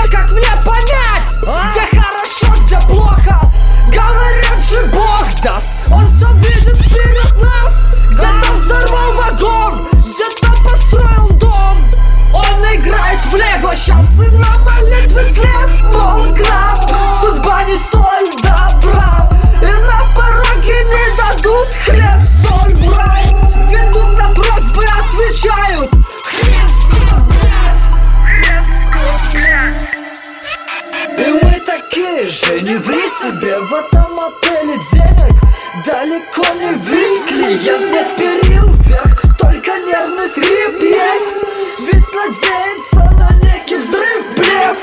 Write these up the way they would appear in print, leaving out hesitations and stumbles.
Как мне понять, где хорошо, где плохо? Говорят же, Бог даст, Он все видит вперед нас. Где-то взорвал вагон, где-то построил дом. Он играет в лего, сейчас и на молитвы слеп. Мол, к нам судьба не столь добра, и на пороге не дадут хлеб, соль в рай. Ведут на просьбы, отвечают: и мы такие же, не ври себе, в этом отеле денег далеко не ви. Клиент нет перил вверх, только нервный скрип есть. Ведь надеется на некий взрыв, блеф.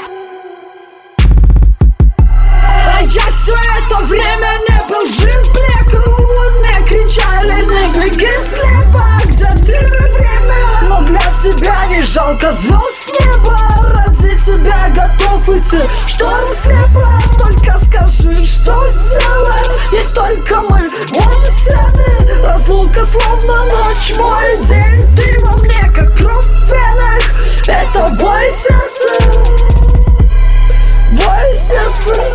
А я все это время не был жив, блек. Мне кричали: не беги слепо, где дыры время. Но для тебя не жалко звезд с неба. Ради тебя готов идти в шторм слепо. Только скажи, что сделать. Есть только мы, вон стены. Разлука словно ночь, мой день. Ты во мне, как кровь в венах. Это вой сердца, вой сердца.